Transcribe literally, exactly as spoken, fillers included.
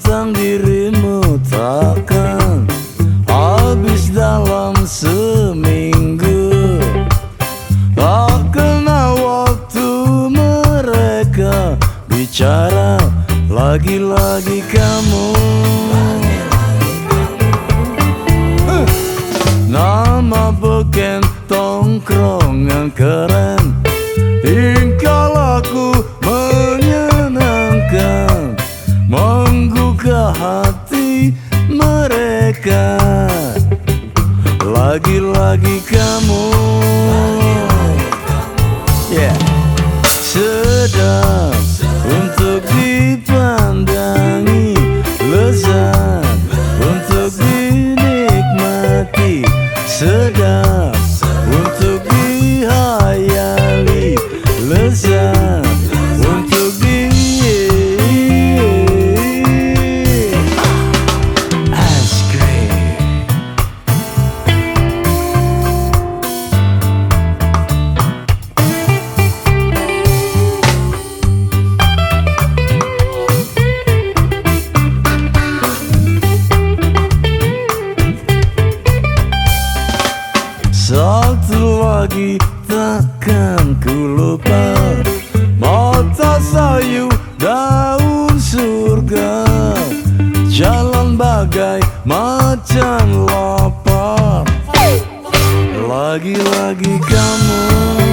tentang dirimu takkan habis dalam seminggu. Tak kena waktu mereka bicara, lagi-lagi kamu. Nama beken tongkrongan keren, tingkah laku menyenangkan, menggugah hati mereka, lagi-lagi kamu. Yeah. Sedap untuk dipandangi, lezat untuk dinikmati, sedap untuk dihayali, lezat untuk di ice cream. Satu lagi takkan ku lupa, mata sayu daun surga, jalan bagai macan lapar, lagi-lagi kamu.